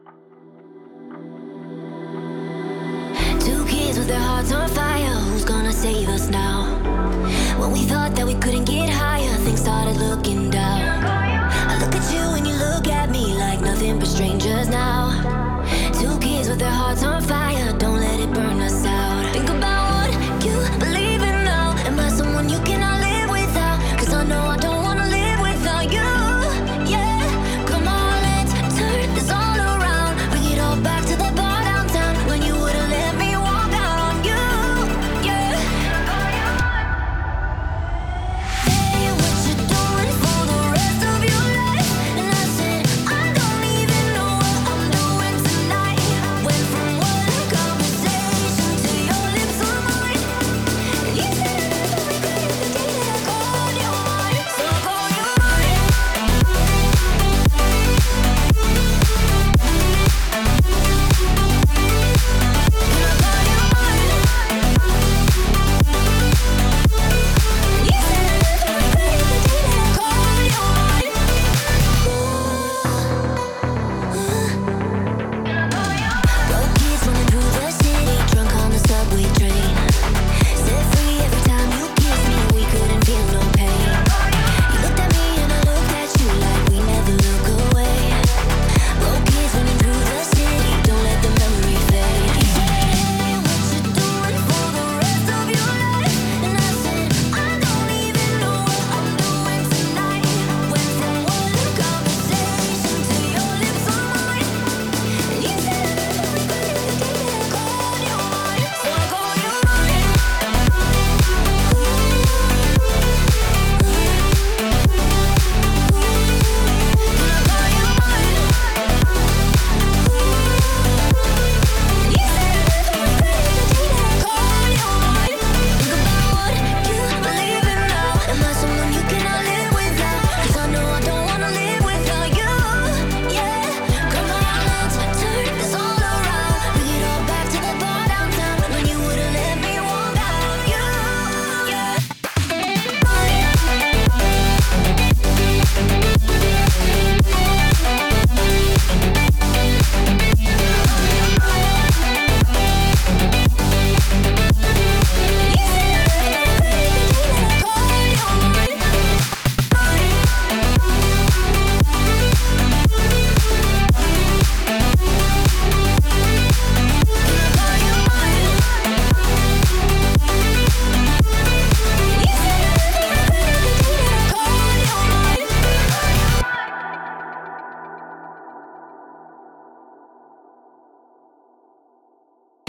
Two kids with their hearts on fire. Who's gonna save us now? When we thought that we couldn't get higher, things started looking down. I look at you and you look at me like nothing but strangers now. Two kids with their hearts on fire.